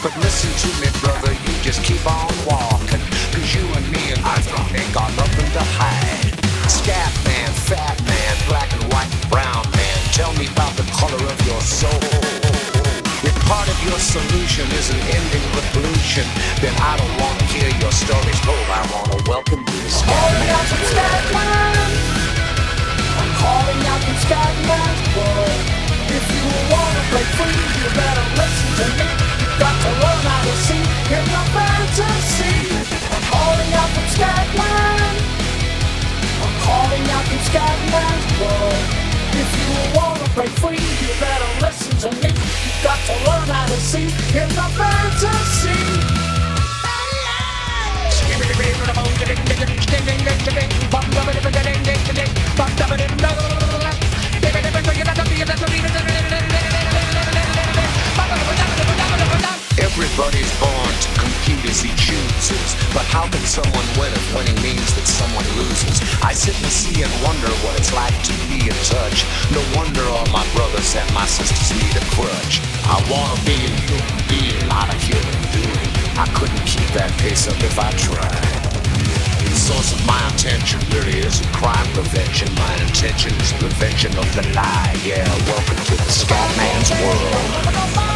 But listen to me, brother, you just keep on walking. Cause you and me and I ain't got nothing to hide. Scat man, fat man, black and white, brown man, tell me about the color of your soul. If part of your solution is an ending revolution, then I don't want to hear your stories told. I want to welcome you to Scatman's world. I'm calling out from Scatman's world. If you want to break free, you better listen to me. You've got to learn how to see in your fantasy. I'm calling out from Scatman. I'm calling out from Scatman's world. If you want to break free, you better listen to me. You've got to learn how to see in the fantasy. Everybody's born to compete as he chooses, but how can someone win if winning means that someone loses? I sit and see and wonder what it's like to be in touch. No wonder all my brothers and my sisters need a crutch. I wanna be a human being, not a human doing. I couldn't keep that pace up if I tried. The source of my attention really isn't crime prevention. My intention is prevention of the lie. Yeah, welcome to the Scatman's world.